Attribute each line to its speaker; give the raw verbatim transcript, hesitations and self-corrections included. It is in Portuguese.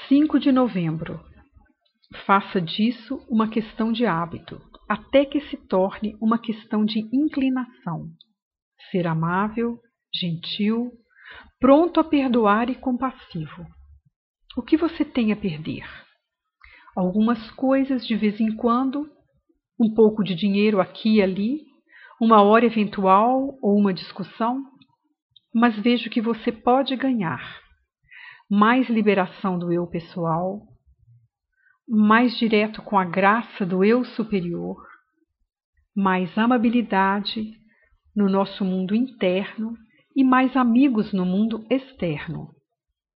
Speaker 1: cinco de novembro. Faça disso uma questão de hábito, até que se torne uma questão de inclinação. Ser amável, gentil, pronto a perdoar e compassivo. O que você tem a perder? Algumas coisas de vez em quando, um pouco de dinheiro aqui e ali, uma hora eventual ou uma discussão, mas vejo que você pode ganhar mais liberação do eu pessoal, mais direto com a graça do eu superior, mais amabilidade no nosso mundo interno e mais amigos no mundo externo.